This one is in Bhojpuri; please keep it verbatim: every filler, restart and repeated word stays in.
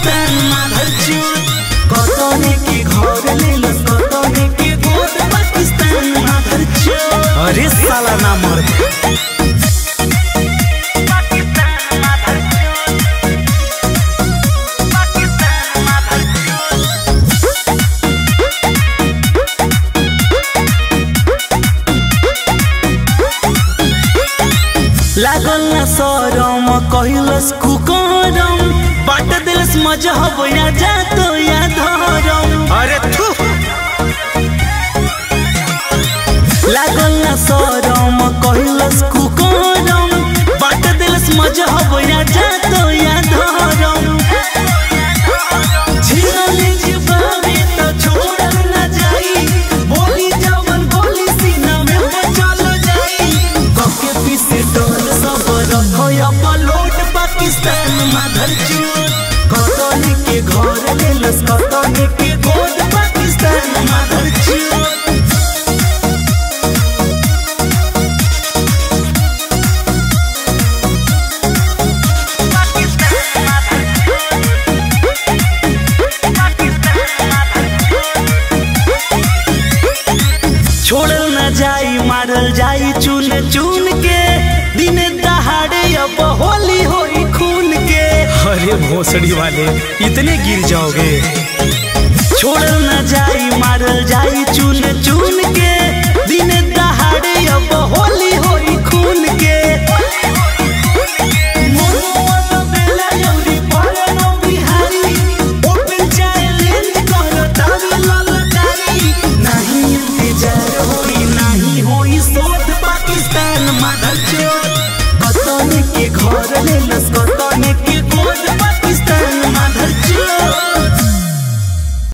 पाकिस्तान माधर चोद कतने के घर लेलस कतने के गोद पाकिस्तान माधर चोद। अरे साला ना मर लागल ना सरम कहिलस कुकरम बाट दिलस मजहब या जातो या धरम। अरे थू लागल ना सरम कहिलस कुकरम बाट दिलस मजहब या जातो या धरम। झिलली जिबावे तो छोड़ल ना जाई बोली जवन बोली सीना में बचल जाई कके पीछे डोल सब रखया पलोट पाकिस्तान माधर चोद कतने के घर लेलस कतने के गोद पाकिस्तान माधर चोद। छोड़ल ना जाई मारल जाई चुन चुन के दिन दहाड़े अब होली होई खून के। अरे भोसड़ी वाले इतने गिर जाओगे। छोड़ल ना जाई मारल जाई चुन चुन के